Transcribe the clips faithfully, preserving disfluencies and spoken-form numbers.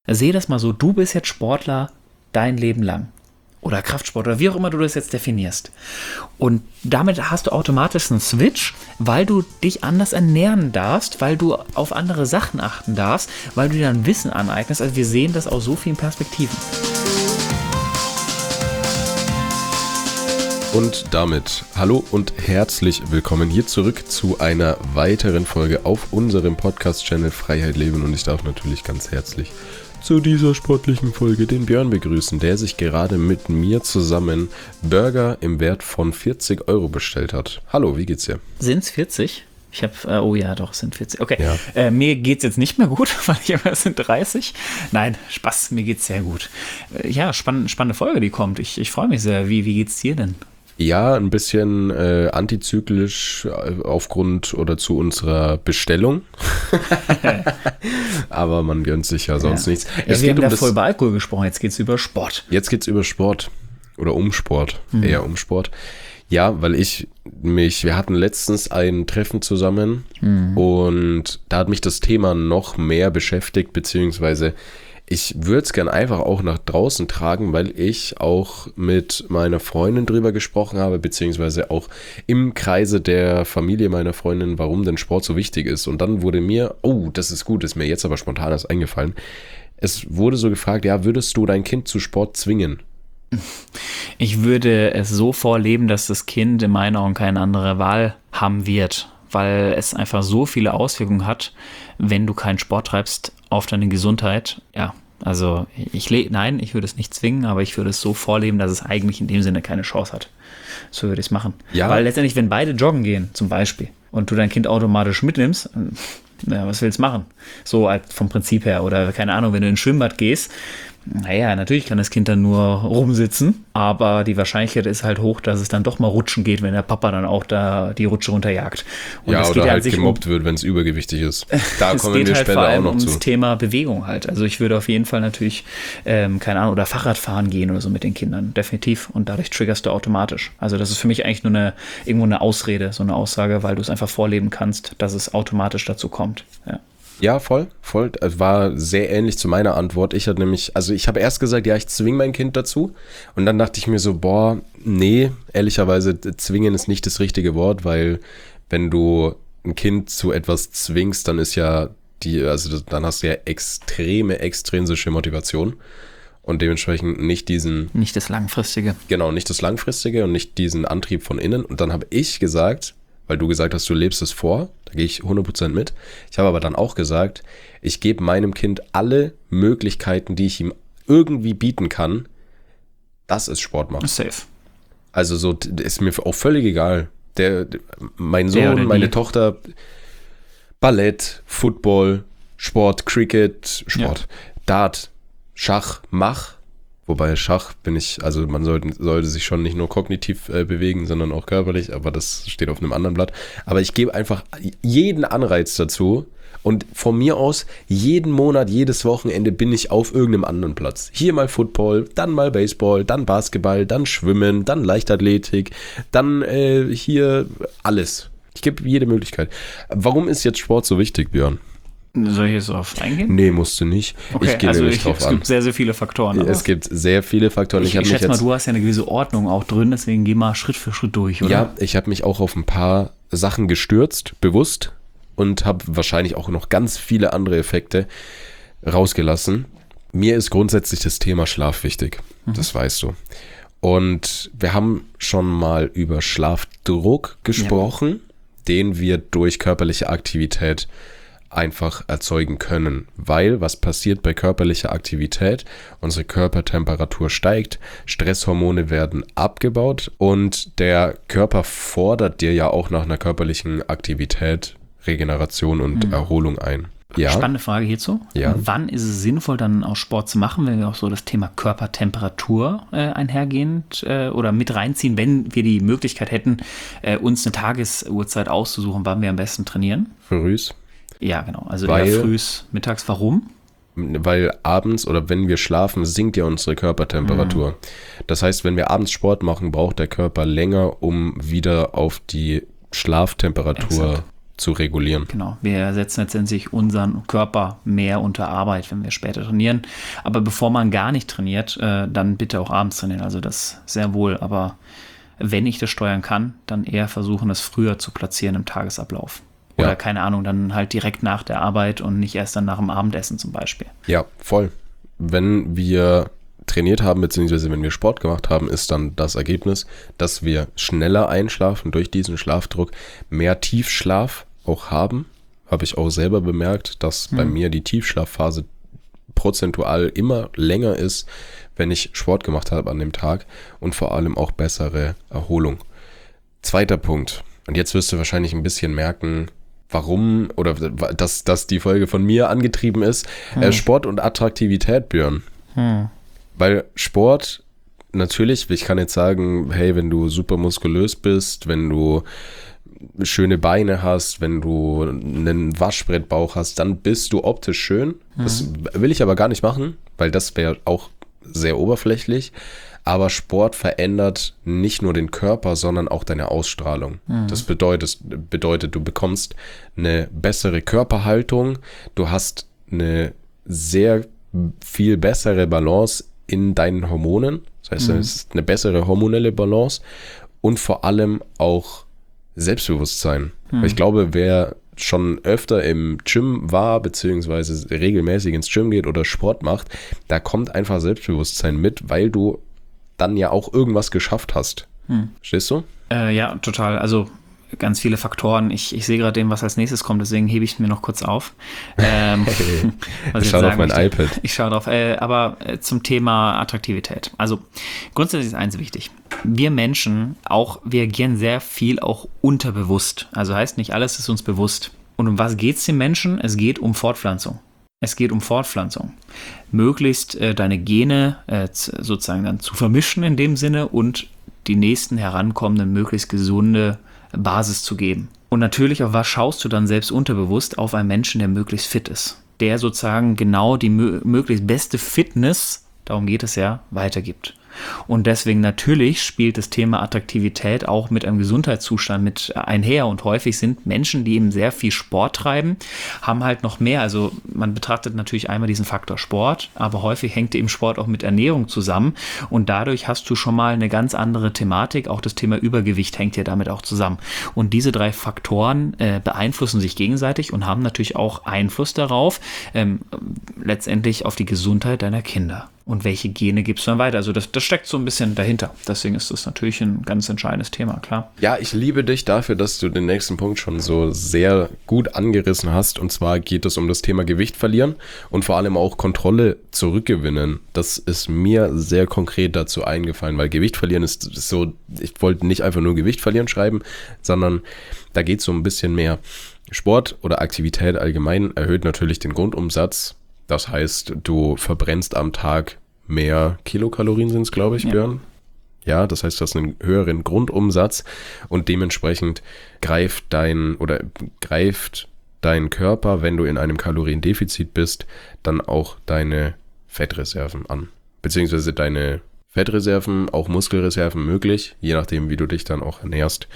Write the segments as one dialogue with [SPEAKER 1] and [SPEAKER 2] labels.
[SPEAKER 1] Sehe das mal so, du bist jetzt Sportler dein Leben lang. Oder Kraftsport oder wie auch immer du das jetzt definierst. Und damit hast du automatisch einen Switch, weil du dich anders ernähren darfst, weil du auf andere Sachen achten darfst, weil du dir dann Wissen aneignest. Also wir sehen das aus so vielen Perspektiven.
[SPEAKER 2] Und damit hallo und herzlich willkommen hier zurück zu einer weiteren Folge auf unserem Podcast-Channel Freiheit Leben. Und ich darf natürlich ganz herzlich zu dieser sportlichen Folge den Björn begrüßen, der sich gerade mit mir zusammen Burger im Wert von vierzig Euro bestellt hat. Hallo, wie geht's dir?
[SPEAKER 1] Sind's vierzig? Ich habe, äh, oh ja, doch, es sind vierzig. Okay,
[SPEAKER 2] ja.
[SPEAKER 1] äh, mir geht's jetzt nicht mehr gut, weil ich immer, es sind dreißig. Nein, Spaß, mir geht's sehr gut. Äh, ja, spann, spannende Folge, die kommt. Ich, ich freue mich sehr. Wie, wie geht's dir denn?
[SPEAKER 2] Ja, ein bisschen äh, antizyklisch äh, aufgrund oder zu unserer Bestellung. Aber man gönnt sich ja sonst ja. nichts.
[SPEAKER 1] Es ja, wir haben um da voll über Alkohol gesprochen, jetzt geht's über Sport.
[SPEAKER 2] Jetzt geht's über Sport oder um Sport, mhm. eher um Sport. Ja, weil ich mich, wir hatten letztens ein Treffen zusammen mhm. und da hat mich das Thema noch mehr beschäftigt, beziehungsweise ich würde es gern einfach auch nach draußen tragen, weil ich auch mit meiner Freundin drüber gesprochen habe, beziehungsweise auch im Kreise der Familie meiner Freundin, warum denn Sport so wichtig ist. Und dann wurde mir, oh, das ist gut, ist mir jetzt aber spontan erst eingefallen. Es wurde so gefragt, ja, würdest du dein Kind zu Sport zwingen?
[SPEAKER 1] Ich würde es so vorleben, dass das Kind in meinen Augen keine andere Wahl haben wird, weil es einfach so viele Auswirkungen hat, wenn du keinen Sport treibst auf deine Gesundheit. Ja, also ich le- nein, ich würde es nicht zwingen, aber ich würde es so vorleben, dass es eigentlich in dem Sinne keine Chance hat. So würde ich es machen. Ja. Weil letztendlich, wenn beide joggen gehen, zum Beispiel, und du dein Kind automatisch mitnimmst, ja, was willst du machen? So halt vom Prinzip her. Oder keine Ahnung, wenn du ins Schwimmbad gehst, naja, natürlich kann das Kind dann nur rumsitzen, aber die Wahrscheinlichkeit ist halt hoch, dass es dann doch mal rutschen geht, wenn der Papa dann auch da die Rutsche runterjagt. Und
[SPEAKER 2] ja,
[SPEAKER 1] es
[SPEAKER 2] oder
[SPEAKER 1] geht
[SPEAKER 2] halt
[SPEAKER 1] um,
[SPEAKER 2] gemobbt wird, wenn es übergewichtig ist. Da kommen wir
[SPEAKER 1] halt
[SPEAKER 2] später
[SPEAKER 1] vor allem
[SPEAKER 2] auch noch
[SPEAKER 1] ums
[SPEAKER 2] zu.
[SPEAKER 1] Das Thema Bewegung halt. Also ich würde auf jeden Fall natürlich, ähm, keine Ahnung, oder Fahrradfahren gehen oder so mit den Kindern, definitiv. Und dadurch triggerst du automatisch. Also das ist für mich eigentlich nur eine, irgendwo eine Ausrede, so eine Aussage, weil du es einfach vorleben kannst, dass es automatisch dazu kommt. Ja.
[SPEAKER 2] Ja, voll, voll. Es war sehr ähnlich zu meiner Antwort. Ich hatte nämlich, also ich habe erst gesagt, ja, ich zwinge mein Kind dazu. Und dann dachte ich mir so, boah, nee, ehrlicherweise, zwingen ist nicht das richtige Wort, weil wenn du ein Kind zu etwas zwingst, dann ist ja die, also dann hast du ja extreme, extrinsische Motivation. Und dementsprechend nicht diesen...
[SPEAKER 1] Nicht das Langfristige.
[SPEAKER 2] Genau, nicht das Langfristige und nicht diesen Antrieb von innen. Und dann habe ich gesagt, weil du gesagt hast, du lebst es vor, da gehe ich hundert Prozent mit. Ich habe aber dann auch gesagt, ich gebe meinem Kind alle Möglichkeiten, die ich ihm irgendwie bieten kann, dass es Sport macht.
[SPEAKER 1] Safe.
[SPEAKER 2] Also so ist mir auch völlig egal. Der, mein Sohn, meine Tochter, Ballett, Football, Sport, Cricket, Sport, ja. Dart, Schach, Mach. Wobei Schach bin ich, also man sollte, sollte sich schon nicht nur kognitiv äh, bewegen, sondern auch körperlich, aber das steht auf einem anderen Blatt. Aber ich gebe einfach jeden Anreiz dazu und von mir aus jeden Monat, jedes Wochenende bin ich auf irgendeinem anderen Platz. Hier mal Football, dann mal Baseball, dann Basketball, dann Schwimmen, dann Leichtathletik, dann äh, hier alles. Ich gebe jede Möglichkeit. Warum ist jetzt Sport so wichtig, Björn?
[SPEAKER 1] Soll ich jetzt darauf eingehen?
[SPEAKER 2] Nee, musst du nicht.
[SPEAKER 1] Okay,
[SPEAKER 2] ich gehe
[SPEAKER 1] also
[SPEAKER 2] nicht
[SPEAKER 1] ich,
[SPEAKER 2] drauf
[SPEAKER 1] es
[SPEAKER 2] an.
[SPEAKER 1] gibt sehr, sehr viele Faktoren.
[SPEAKER 2] Es gibt sehr viele Faktoren.
[SPEAKER 1] Ich,
[SPEAKER 2] ich,
[SPEAKER 1] ich schätze
[SPEAKER 2] mich
[SPEAKER 1] mal,
[SPEAKER 2] jetzt,
[SPEAKER 1] du hast ja eine gewisse Ordnung auch drin, deswegen geh mal Schritt für Schritt durch, oder?
[SPEAKER 2] Ja, ich habe mich auch auf ein paar Sachen gestürzt, bewusst, und habe wahrscheinlich auch noch ganz viele andere Effekte rausgelassen. Mir ist grundsätzlich das Thema Schlaf wichtig, mhm. das weißt du. Und wir haben schon mal über Schlafdruck gesprochen, ja. den wir durch körperliche Aktivität einfach erzeugen können, weil was passiert bei körperlicher Aktivität? Unsere Körpertemperatur steigt, Stresshormone werden abgebaut und der Körper fordert dir ja auch nach einer körperlichen Aktivität Regeneration und mhm. Erholung ein. Ja.
[SPEAKER 1] Spannende Frage hierzu.
[SPEAKER 2] Ja.
[SPEAKER 1] Wann ist es sinnvoll, dann auch Sport zu machen, wenn wir auch so das Thema Körpertemperatur äh, einhergehend äh, oder mit reinziehen, wenn wir die Möglichkeit hätten, äh, uns eine Tagesuhrzeit auszusuchen, wann wir am besten trainieren?
[SPEAKER 2] Frühs.
[SPEAKER 1] Ja, genau. Also
[SPEAKER 2] weil,
[SPEAKER 1] eher frühs, mittags. Warum?
[SPEAKER 2] Weil abends oder wenn wir schlafen, sinkt ja unsere Körpertemperatur. Mhm. Das heißt, wenn wir abends Sport machen, braucht der Körper länger, um wieder auf die Schlaftemperatur Exakt. zu regulieren.
[SPEAKER 1] Genau, wir setzen letztendlich unseren Körper mehr unter Arbeit, wenn wir später trainieren. Aber bevor man gar nicht trainiert, äh, dann bitte auch abends trainieren. Also das sehr wohl. Aber wenn ich das steuern kann, dann eher versuchen, das früher zu platzieren im Tagesablauf. Oder ja. keine Ahnung, dann halt direkt nach der Arbeit und nicht erst dann nach dem Abendessen zum Beispiel.
[SPEAKER 2] Ja, voll. Wenn wir trainiert haben, beziehungsweise wenn wir Sport gemacht haben, ist dann das Ergebnis, dass wir schneller einschlafen, durch diesen Schlafdruck mehr Tiefschlaf auch haben. Habe ich auch selber bemerkt, dass hm. bei mir die Tiefschlafphase prozentual immer länger ist, wenn ich Sport gemacht habe an dem Tag und vor allem auch bessere Erholung. Zweiter Punkt. Und jetzt wirst du wahrscheinlich ein bisschen merken, warum oder dass, dass die Folge von mir angetrieben ist. Hm. Äh, Sport und Attraktivität, Björn. Hm. Weil Sport, natürlich, ich kann jetzt sagen, hey, wenn du super muskulös bist, wenn du schöne Beine hast, wenn du einen Waschbrettbauch hast, dann bist du optisch schön. Mhm. Das will ich aber gar nicht machen, weil das wäre auch sehr oberflächlich. Aber Sport verändert nicht nur den Körper, sondern auch deine Ausstrahlung. Mhm. Das bedeutet, bedeutet, du bekommst eine bessere Körperhaltung, du hast eine sehr viel bessere Balance in deinen Hormonen. Das heißt, mhm. es ist eine bessere hormonelle Balance und vor allem auch Selbstbewusstsein. Mhm. Weil ich glaube, wer schon öfter im Gym war, beziehungsweise regelmäßig ins Gym geht oder Sport macht, da kommt einfach Selbstbewusstsein mit, weil du dann ja auch irgendwas geschafft hast. Mhm. Verstehst du?
[SPEAKER 1] Äh, ja, total. Also ganz viele Faktoren. Ich, ich sehe gerade dem, was als nächstes kommt, deswegen hebe ich mir noch kurz auf. Ähm,
[SPEAKER 2] hey, was ich schaue auf mein möchte. iPad.
[SPEAKER 1] Ich schaue drauf. Äh, aber äh, zum Thema Attraktivität. Also grundsätzlich ist eins wichtig. Wir Menschen auch, wir agieren sehr viel auch unterbewusst. Also heißt nicht, alles ist uns bewusst. Und um was geht es den Menschen? Es geht um Fortpflanzung. Es geht um Fortpflanzung. Möglichst äh, deine Gene äh, sozusagen dann zu vermischen in dem Sinne und die nächsten herankommenden möglichst gesunde Basis zu geben. Und natürlich, auf was schaust du dann selbst unterbewusst? Auf einen Menschen, der möglichst fit ist. Der sozusagen genau die mö- möglichst beste Fitness, darum geht es ja, weitergibt. Und deswegen natürlich spielt das Thema Attraktivität auch mit einem Gesundheitszustand mit einher. Und häufig sind Menschen, die eben sehr viel Sport treiben, haben halt noch mehr. Also man betrachtet natürlich einmal diesen Faktor Sport, aber häufig hängt eben Sport auch mit Ernährung zusammen. Und dadurch hast du schon mal eine ganz andere Thematik. Auch das Thema Übergewicht hängt ja damit auch zusammen. Und diese drei Faktoren äh, beeinflussen sich gegenseitig und haben natürlich auch Einfluss darauf, ähm, letztendlich auf die Gesundheit deiner Kinder. Und welche Gene gibst du dann weiter? Also das, das steckt so ein bisschen dahinter. Deswegen ist das natürlich ein ganz entscheidendes Thema, klar.
[SPEAKER 2] Ja, ich liebe dich dafür, dass du den nächsten Punkt schon so sehr gut angerissen hast. Und zwar geht es um das Thema Gewicht verlieren und vor allem auch Kontrolle zurückgewinnen. Das ist mir sehr konkret dazu eingefallen, weil Gewicht verlieren ist so, ich wollte nicht einfach nur Gewicht verlieren schreiben, sondern da geht es so ein bisschen mehr. Sport oder Aktivität allgemein erhöht natürlich den Grundumsatz. Das heißt, du verbrennst am Tag mehr Kilokalorien, sind es, glaube ich, ja. Björn. Ja, das heißt, du hast einen höheren Grundumsatz und dementsprechend greift dein oder greift dein Körper, wenn du in einem Kaloriendefizit bist, dann auch deine Fettreserven an. Beziehungsweise deine Fettreserven, auch Muskelreserven möglich, je nachdem, wie du dich dann auch ernährst.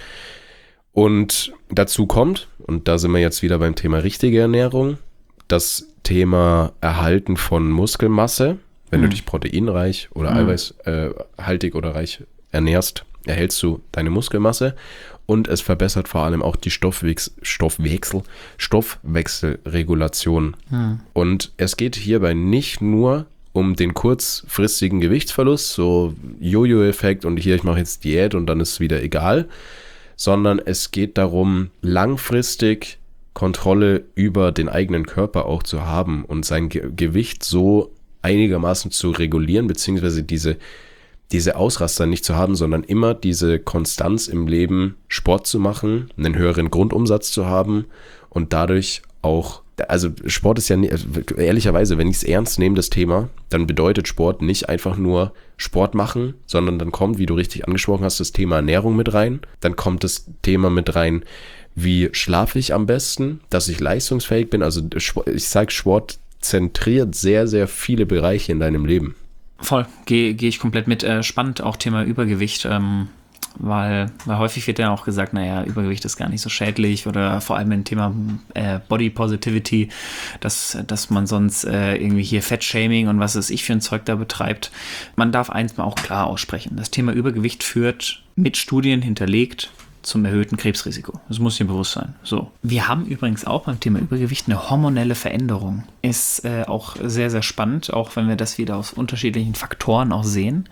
[SPEAKER 2] Und dazu kommt, und da sind wir jetzt wieder beim Thema richtige Ernährung, das Thema Erhalten von Muskelmasse. Wenn mhm. du dich proteinreich oder mhm. eiweißhaltig oder reich ernährst, erhältst du deine Muskelmasse und es verbessert vor allem auch die Stoffwechsel, Stoffwechsel, Stoffwechselregulation. Mhm. Und es geht hierbei nicht nur um den kurzfristigen Gewichtsverlust, so Jojo-Effekt und hier, ich mache jetzt Diät und dann ist es wieder egal, sondern es geht darum, langfristig Kontrolle über den eigenen Körper auch zu haben und sein Ge- Gewicht so einigermaßen zu regulieren, beziehungsweise diese, diese Ausraster nicht zu haben, sondern immer diese Konstanz im Leben, Sport zu machen, einen höheren Grundumsatz zu haben und dadurch auch, also Sport ist ja, ehrlicherweise, wenn ich es ernst nehme, das Thema, dann bedeutet Sport nicht einfach nur Sport machen, sondern dann kommt, wie du richtig angesprochen hast, das Thema Ernährung mit rein, dann kommt das Thema mit rein, wie schlafe ich am besten, dass ich leistungsfähig bin. Also ich sage, Sport zentriert sehr, sehr viele Bereiche in deinem Leben.
[SPEAKER 1] Voll, gehe geh ich komplett mit. Äh, spannend auch Thema Übergewicht. Ähm, Weil, weil häufig wird ja auch gesagt, naja, Übergewicht ist gar nicht so schädlich oder vor allem im Thema äh, Body Positivity, dass, dass man sonst äh, irgendwie hier Fettshaming und was weiß ich für ein Zeug da betreibt. Man darf eins mal auch klar aussprechen. Das Thema Übergewicht führt mit Studien hinterlegt zum erhöhten Krebsrisiko. Das muss dir bewusst sein. So. Wir haben übrigens auch beim Thema Übergewicht eine hormonelle Veränderung. Ist äh, auch sehr, sehr spannend, auch wenn wir das wieder aus unterschiedlichen Faktoren auch sehen.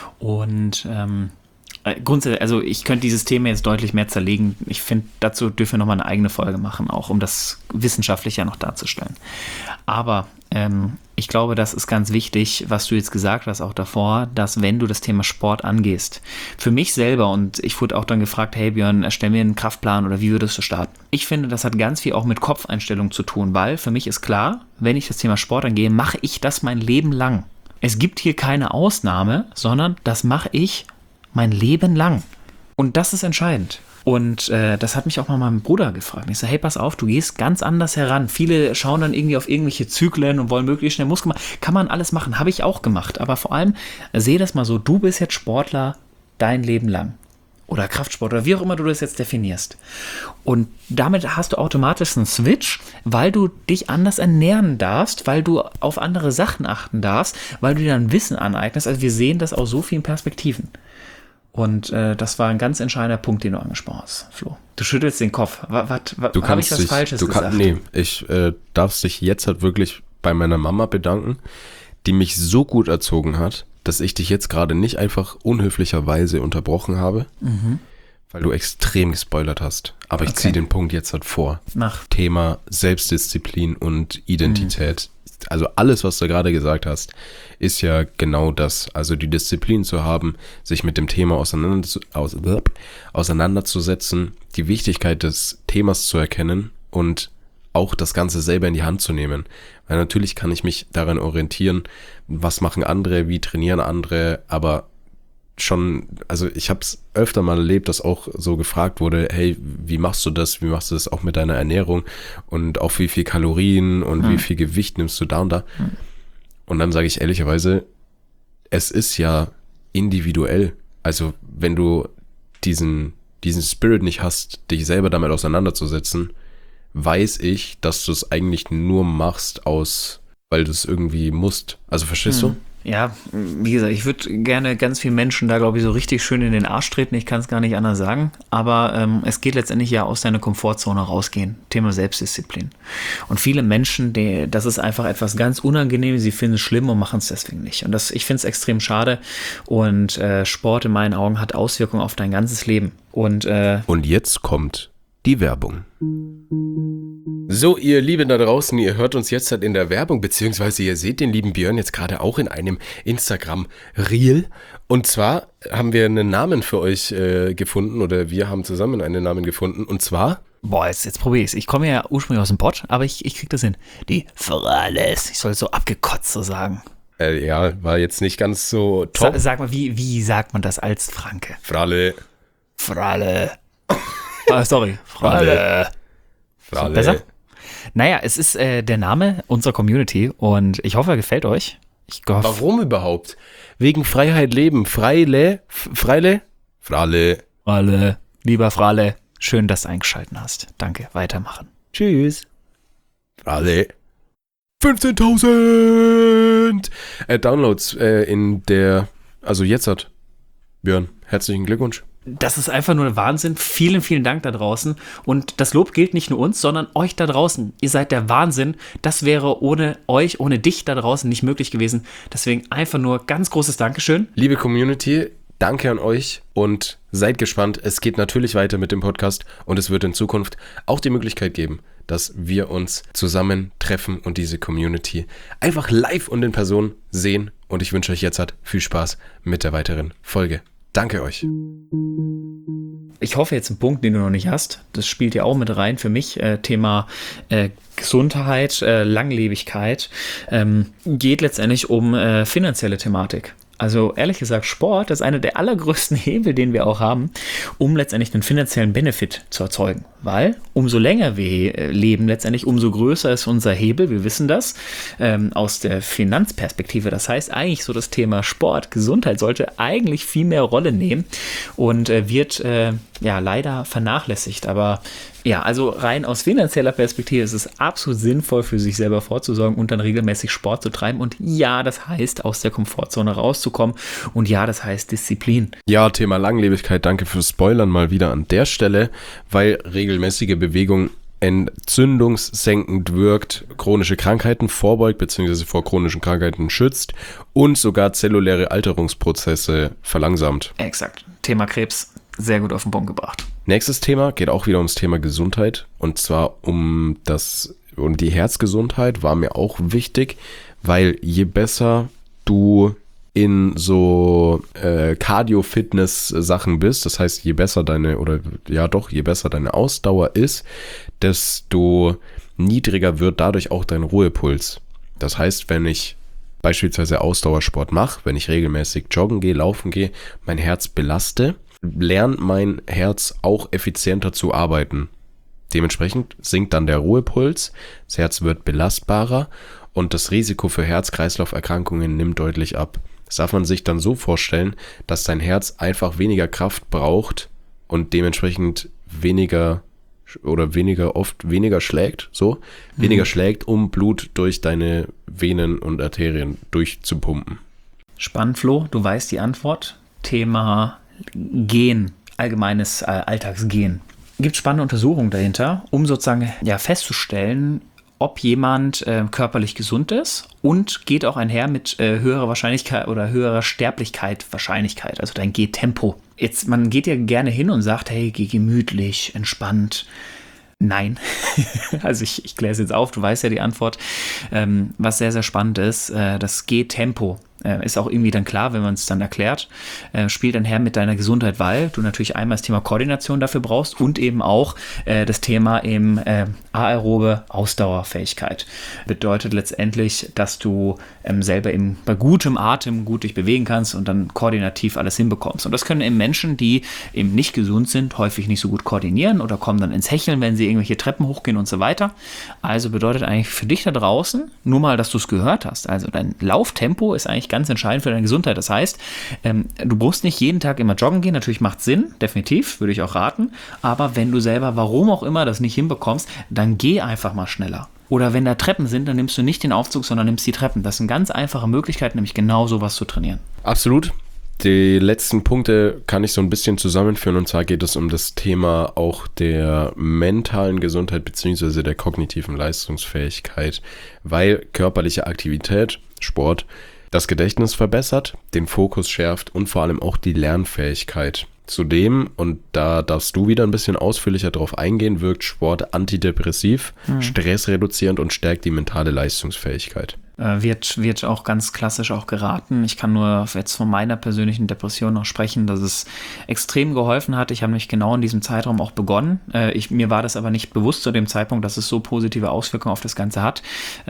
[SPEAKER 1] Und ähm, grundsätzlich, also ich könnte dieses Thema jetzt deutlich mehr zerlegen. Ich finde, dazu dürfen wir nochmal eine eigene Folge machen, auch um das wissenschaftlich ja noch darzustellen. Aber ähm, ich glaube, das ist ganz wichtig, was du jetzt gesagt hast, auch davor, dass wenn du das Thema Sport angehst, für mich selber, und ich wurde auch dann gefragt, hey Björn, erstell mir einen Kraftplan oder wie würdest du starten? Ich finde, das hat ganz viel auch mit Kopfeinstellung zu tun, weil für mich ist klar, wenn ich das Thema Sport angehe, mache ich das mein Leben lang. Es gibt hier keine Ausnahme, sondern das mache ich mein Leben lang. Und das ist entscheidend. Und äh, das hat mich auch mal mein Bruder gefragt. Ich so, hey, pass auf, du gehst ganz anders heran. Viele schauen dann irgendwie auf irgendwelche Zyklen und wollen möglichst schnell Muskeln machen. Kann man alles machen, habe ich auch gemacht. Aber vor allem, sehe das mal so, du bist jetzt Sportler dein Leben lang. Oder Kraftsport oder wie auch immer du das jetzt definierst. Und damit hast du automatisch einen Switch, weil du dich anders ernähren darfst, weil du auf andere Sachen achten darfst, weil du dir dann Wissen aneignest. Also wir sehen das aus so vielen Perspektiven. Und äh, das war ein ganz entscheidender Punkt, den du angesprochen hast, Flo. Du schüttelst den Kopf. Was, was,
[SPEAKER 2] du
[SPEAKER 1] habe ich was
[SPEAKER 2] dich,
[SPEAKER 1] Falsches
[SPEAKER 2] du
[SPEAKER 1] gesagt?
[SPEAKER 2] Kann, nee, ich äh, darf dich jetzt halt wirklich bei meiner Mama bedanken, die mich so gut erzogen hat, dass ich dich jetzt gerade nicht einfach unhöflicherweise unterbrochen habe, mhm. weil du extrem gespoilert hast. Aber ich okay. ziehe den Punkt jetzt halt vor.
[SPEAKER 1] Mach.
[SPEAKER 2] Thema Selbstdisziplin und Identität. Mhm. Also alles, was du gerade gesagt hast, ist ja genau das. Also die Disziplin zu haben, sich mit dem Thema auseinander, aus, auseinanderzusetzen, die Wichtigkeit des Themas zu erkennen und auch das Ganze selber in die Hand zu nehmen. Weil natürlich kann ich mich daran orientieren, was machen andere, wie trainieren andere, aber schon, also ich habe es öfter mal erlebt, dass auch so gefragt wurde, hey, wie machst du das, wie machst du das auch mit deiner Ernährung und auf wie viel Kalorien und hm. wie viel Gewicht nimmst du da und da. Hm. Und dann sage ich ehrlicherweise, es ist ja individuell. Also wenn du diesen, diesen Spirit nicht hast, dich selber damit auseinanderzusetzen, weiß ich, dass du es eigentlich nur machst aus, weil du es irgendwie musst. Also verstehst hm. du?
[SPEAKER 1] Ja, wie gesagt, ich würde gerne ganz vielen Menschen da, glaube ich, so richtig schön in den Arsch treten. Ich kann es gar nicht anders sagen. Aber ähm, es geht letztendlich ja aus deiner Komfortzone rausgehen. Thema Selbstdisziplin. Und viele Menschen, die, das ist einfach etwas ganz Unangenehmes. Sie finden es schlimm und machen es deswegen nicht. Und das, ich finde es extrem schade. Und äh, Sport in meinen Augen hat Auswirkungen auf dein ganzes Leben. Und, äh,
[SPEAKER 2] und jetzt kommt die Werbung. So, ihr Lieben da draußen, ihr hört uns jetzt halt in der Werbung, beziehungsweise ihr seht den lieben Björn jetzt gerade auch in einem Instagram-Reel. Und zwar haben wir einen Namen für euch äh, gefunden, oder wir haben zusammen einen Namen gefunden, und zwar...
[SPEAKER 1] Boah, jetzt, jetzt probiere ich es. Ich komme ja ursprünglich aus dem Pott, aber ich, ich kriege das hin. Die Frales. Ich soll es so abgekotzt so sagen.
[SPEAKER 2] Äh, ja, war jetzt nicht ganz so top.
[SPEAKER 1] Sa- sag mal, wie, wie sagt man das als Franke?
[SPEAKER 2] Frale.
[SPEAKER 1] Frale. Ah, sorry. Frale.
[SPEAKER 2] Frale.
[SPEAKER 1] Besser? Naja, es ist äh, der Name unserer Community und ich hoffe, er gefällt euch. Ich hoffe,
[SPEAKER 2] warum überhaupt? Wegen Freiheit leben. Freile? F- Freile? Frale.
[SPEAKER 1] Frale. Lieber Frale, schön, dass du eingeschaltet hast. Danke, weitermachen. Tschüss.
[SPEAKER 2] Frale. fünfzehntausend äh, Downloads äh, in der, also jetzt hat Björn, herzlichen Glückwunsch.
[SPEAKER 1] Das ist einfach nur Wahnsinn. Vielen, vielen Dank da draußen. Und das Lob gilt nicht nur uns, sondern euch da draußen. Ihr seid der Wahnsinn. Das wäre ohne euch, ohne dich da draußen nicht möglich gewesen. Deswegen einfach nur ganz großes Dankeschön.
[SPEAKER 2] Liebe Community, danke an euch und seid gespannt. Es geht natürlich weiter mit dem Podcast und es wird in Zukunft auch die Möglichkeit geben, dass wir uns zusammen treffen und diese Community einfach live und in Person sehen. Und ich wünsche euch jetzt halt viel Spaß mit der weiteren Folge. Danke euch.
[SPEAKER 1] Ich hoffe jetzt einen Punkt, den du noch nicht hast. Das spielt ja auch mit rein für mich. Äh, Thema äh, Gesundheit, äh, Langlebigkeit. Ähm, geht letztendlich um äh, finanzielle Thematik. Also ehrlich gesagt, Sport ist einer der allergrößten Hebel, den wir auch haben, um letztendlich einen finanziellen Benefit zu erzeugen. Weil umso länger wir leben, letztendlich umso größer ist unser Hebel. Wir wissen das ähm, aus der Finanzperspektive. Das heißt eigentlich so das Thema Sport, Gesundheit sollte eigentlich viel mehr Rolle nehmen und äh, wird äh, ja leider vernachlässigt. Aber ja, also rein aus finanzieller Perspektive ist es absolut sinnvoll, für sich selber vorzusorgen und dann regelmäßig Sport zu treiben. Und ja, das heißt, aus der Komfortzone rauszukommen. Und ja, das heißt Disziplin.
[SPEAKER 2] Ja, Thema Langlebigkeit, danke fürs Spoilern mal wieder an der Stelle, weil regelmäßige Bewegung entzündungssenkend wirkt, chronische Krankheiten vorbeugt bzw. vor chronischen Krankheiten schützt und sogar zelluläre Alterungsprozesse verlangsamt.
[SPEAKER 1] Exakt. Thema Krebs, sehr gut auf den Punkt gebracht.
[SPEAKER 2] Nächstes Thema geht auch wieder ums Thema Gesundheit und zwar um das, um die Herzgesundheit war mir auch wichtig, weil je besser du in so äh, Cardio-Fitness-Sachen bist, das heißt, je besser deine, oder ja doch, je besser deine Ausdauer ist, desto niedriger wird dadurch auch dein Ruhepuls. Das heißt, wenn ich beispielsweise Ausdauersport mache, wenn ich regelmäßig joggen gehe, laufen gehe, mein Herz belaste, lernt mein Herz auch effizienter zu arbeiten. Dementsprechend sinkt dann der Ruhepuls, das Herz wird belastbarer und das Risiko für Herz-Kreislauf-Erkrankungen nimmt deutlich ab. Das darf man sich dann so vorstellen, dass dein Herz einfach weniger Kraft braucht und dementsprechend weniger oder weniger oft weniger schlägt, so, mhm. weniger schlägt, um Blut durch deine Venen und Arterien durchzupumpen.
[SPEAKER 1] Spannend, Flo, du weißt die Antwort. Thema Gen, allgemeines äh, Alltagsgen. Gibt spannende Untersuchungen dahinter, um sozusagen ja, festzustellen, ob jemand äh, körperlich gesund ist und geht auch einher mit äh, höherer Wahrscheinlichkeit oder höherer Sterblichkeit, Wahrscheinlichkeit, also dein Gehtempo. Jetzt, man geht ja gerne hin und sagt, hey, geh gemütlich, entspannt. Nein, also ich, ich kläre es jetzt auf, du weißt ja die Antwort. Ähm, was sehr, sehr spannend ist, äh, das Gehtempo. Äh, ist auch irgendwie dann klar, wenn man es dann erklärt, äh, spielt dann her mit deiner Gesundheit, weil du natürlich einmal das Thema Koordination dafür brauchst und eben auch äh, das Thema eben äh, aerobe Ausdauerfähigkeit. Bedeutet letztendlich, dass du ähm, selber eben bei gutem Atem gut dich bewegen kannst und dann koordinativ alles hinbekommst. Und das können eben Menschen, die eben nicht gesund sind, häufig nicht so gut koordinieren oder kommen dann ins Hecheln, wenn sie irgendwelche Treppen hochgehen und so weiter. Also bedeutet eigentlich für dich da draußen, nur mal, dass du es gehört hast, also dein Lauftempo ist eigentlich ganz entscheidend für deine Gesundheit. Das heißt, ähm, du musst nicht jeden Tag immer joggen gehen. Natürlich macht es Sinn, definitiv, würde ich auch raten. Aber wenn du selber, warum auch immer, das nicht hinbekommst, dann geh einfach mal schneller. Oder wenn da Treppen sind, dann nimmst du nicht den Aufzug, sondern nimmst die Treppen. Das sind ganz einfache Möglichkeiten, nämlich genau sowas zu trainieren.
[SPEAKER 2] Absolut. Die letzten Punkte kann ich so ein bisschen zusammenführen und zwar geht es um das Thema auch der mentalen Gesundheit bzw. der kognitiven Leistungsfähigkeit, weil körperliche Aktivität, Sport, das Gedächtnis verbessert, den Fokus schärft und vor allem auch die Lernfähigkeit. Zudem, und da darfst du wieder ein bisschen ausführlicher drauf eingehen, wirkt Sport antidepressiv, hm. stressreduzierend und stärkt die mentale Leistungsfähigkeit.
[SPEAKER 1] Wird, wird auch ganz klassisch auch geraten. Ich kann nur jetzt von meiner persönlichen Depression noch sprechen, dass es extrem geholfen hat. Ich habe mich genau in diesem Zeitraum auch begonnen. Ich, mir war das aber nicht bewusst zu dem Zeitpunkt, dass es so positive Auswirkungen auf das Ganze hat.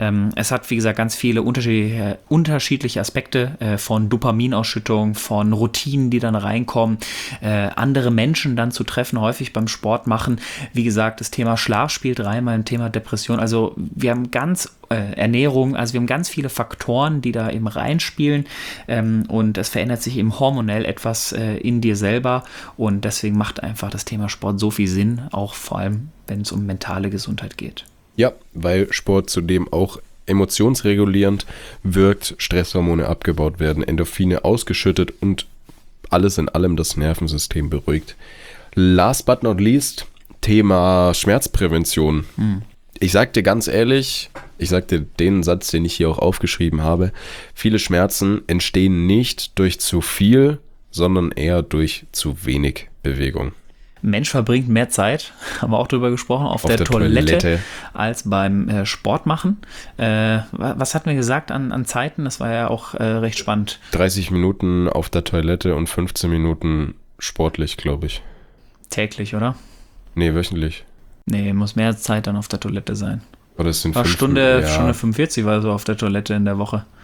[SPEAKER 1] Es hat, wie gesagt, ganz viele unterschiedliche, unterschiedliche Aspekte von Dopaminausschüttung, von Routinen, die dann reinkommen, andere Menschen dann zu treffen, häufig beim Sport machen. Wie gesagt, das Thema Schlaf spielt rein, beim Thema Depression. Also wir haben ganz äh, Ernährung, also wir haben ganz viele Faktoren, die da eben reinspielen ähm, und es verändert sich eben hormonell etwas äh, in dir selber und deswegen macht einfach das Thema Sport so viel Sinn, auch vor allem, wenn es um mentale Gesundheit geht.
[SPEAKER 2] Ja, weil Sport zudem auch emotionsregulierend wirkt, Stresshormone abgebaut werden, Endorphine ausgeschüttet und alles in allem das Nervensystem beruhigt. Last but not least, Thema Schmerzprävention. Hm. Ich sag dir ganz ehrlich, ich sag dir den Satz, den ich hier auch aufgeschrieben habe, viele Schmerzen entstehen nicht durch zu viel, sondern eher durch zu wenig Bewegung.
[SPEAKER 1] Mensch verbringt mehr Zeit, haben wir auch drüber gesprochen, auf, auf der, der Toilette, Toilette als beim äh, Sport machen. Äh, was hatten wir gesagt an, an Zeiten? Das war ja auch äh, recht spannend.
[SPEAKER 2] dreißig Minuten auf der Toilette und fünfzehn Minuten sportlich, glaube ich.
[SPEAKER 1] Täglich, oder?
[SPEAKER 2] Nee, wöchentlich.
[SPEAKER 1] Nee, muss mehr Zeit dann auf der Toilette sein.
[SPEAKER 2] Oder es sind
[SPEAKER 1] war
[SPEAKER 2] fünf,
[SPEAKER 1] Stunde,
[SPEAKER 2] ja.
[SPEAKER 1] Stunde fünfundvierzig war so auf der Toilette in der Woche.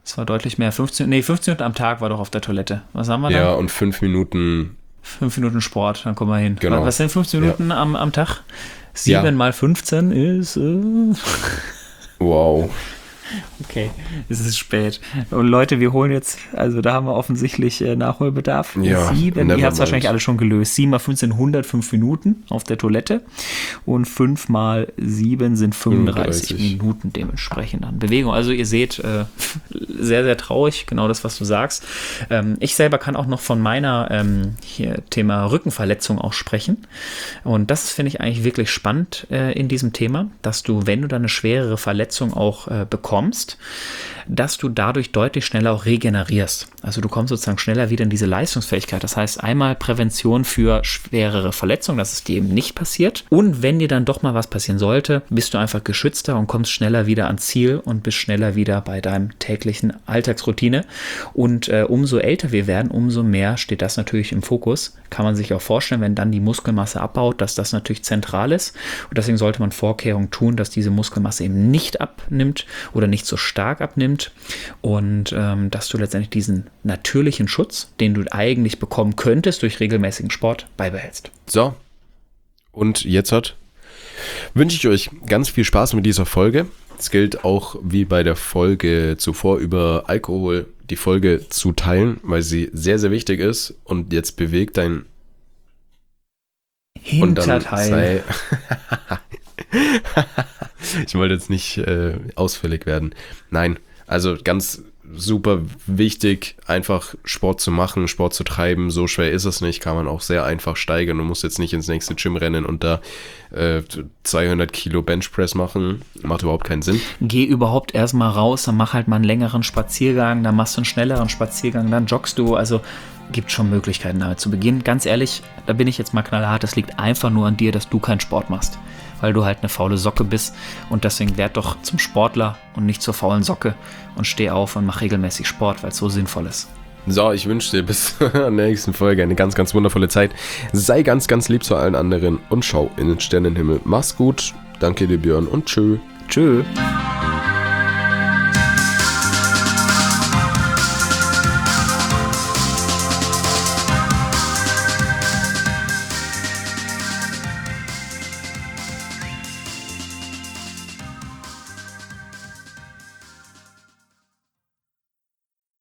[SPEAKER 1] Das war deutlich mehr. fünfzehn, nee, fünfzehn Minuten am Tag war doch auf der Toilette. Was haben wir da?
[SPEAKER 2] Ja, und fünf Minuten.
[SPEAKER 1] Fünf Minuten Sport, dann kommen wir hin.
[SPEAKER 2] Genau.
[SPEAKER 1] Was sind fünfzehn Minuten ja. am, am Tag? sieben ja. mal fünfzehn ist... Äh
[SPEAKER 2] wow.
[SPEAKER 1] Okay, es ist spät. Und Leute, wir holen jetzt, also da haben wir offensichtlich äh, Nachholbedarf.
[SPEAKER 2] Ja,
[SPEAKER 1] sieben, ihr habt es wahrscheinlich alle schon gelöst. sieben mal fünfzehn, hundertfünf Minuten auf der Toilette. Und fünf mal sieben sind fünfunddreißig, fünfunddreißig Minuten dementsprechend an Bewegung. Also ihr seht, äh, sehr, sehr traurig, genau das, was du sagst. Ähm, ich selber kann auch noch von meiner ähm, hier Thema Rückenverletzung auch sprechen. Und das finde ich eigentlich wirklich spannend äh, in diesem Thema, dass du, wenn du da eine schwerere Verletzung auch äh, bekommst, dass du dadurch deutlich schneller auch regenerierst. Also du kommst sozusagen schneller wieder in diese Leistungsfähigkeit. Das heißt, einmal Prävention für schwerere Verletzungen, dass es dir eben nicht passiert. Und wenn dir dann doch mal was passieren sollte, bist du einfach geschützter und kommst schneller wieder ans Ziel und bist schneller wieder bei deinem täglichen Alltagsroutine. Und äh, umso älter wir werden, umso mehr steht das natürlich im Fokus. Kann man sich auch vorstellen, wenn dann die Muskelmasse abbaut, dass das natürlich zentral ist. Und deswegen sollte man Vorkehrungen tun, dass diese Muskelmasse eben nicht abnimmt oder nicht so stark abnimmt und ähm, dass du letztendlich diesen natürlichen Schutz, den du eigentlich bekommen könntest durch regelmäßigen Sport, beibehältst.
[SPEAKER 2] So, und jetzt hat, wünsche ich euch ganz viel Spaß mit dieser Folge. Es gilt auch wie bei der Folge zuvor über Alkohol, die Folge zu teilen, weil sie sehr, sehr wichtig ist und jetzt bewegt dein
[SPEAKER 1] Hinterteil.
[SPEAKER 2] Ich wollte jetzt nicht äh, ausfällig werden. Nein, also ganz super wichtig, einfach Sport zu machen, Sport zu treiben. So schwer ist es nicht, kann man auch sehr einfach steigern. Du musst jetzt nicht ins nächste Gym rennen und da äh, zweihundert Kilo Benchpress machen. Macht überhaupt keinen Sinn.
[SPEAKER 1] Geh überhaupt erstmal raus, dann mach halt mal einen längeren Spaziergang, dann machst du einen schnelleren Spaziergang, dann joggst du. Also gibt schon Möglichkeiten damit zu beginnen. Ganz ehrlich, da bin ich jetzt mal knallhart, das liegt einfach nur an dir, dass du keinen Sport machst, weil du halt eine faule Socke bist und deswegen werd doch zum Sportler und nicht zur faulen Socke und steh auf und mach regelmäßig Sport, weil es so sinnvoll ist.
[SPEAKER 2] So, ich wünsche dir bis zur nächsten Folge eine ganz, ganz wundervolle Zeit. Sei ganz, ganz lieb zu allen anderen und schau in den Sternenhimmel. Mach's gut, danke dir Björn und tschö.
[SPEAKER 1] Tschö.